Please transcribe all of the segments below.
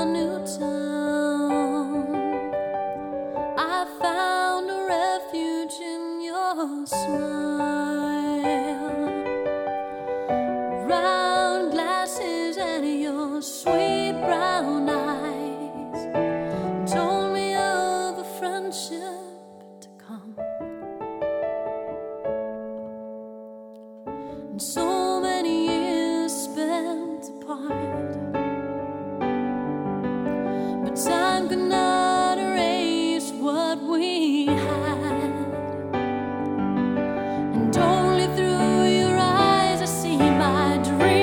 my new town. I found a refuge in your smile, round glasses and your sweet brown eyes told me of a friendship to come. And so many years spent apart, but time could not erase what we had. And only through your eyes I see my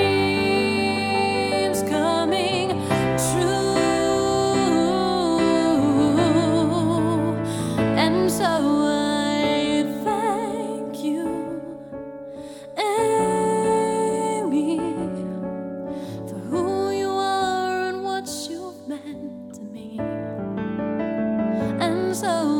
dreams coming true. And so I thank you, Amy, for who you are and what you've meant to me. And so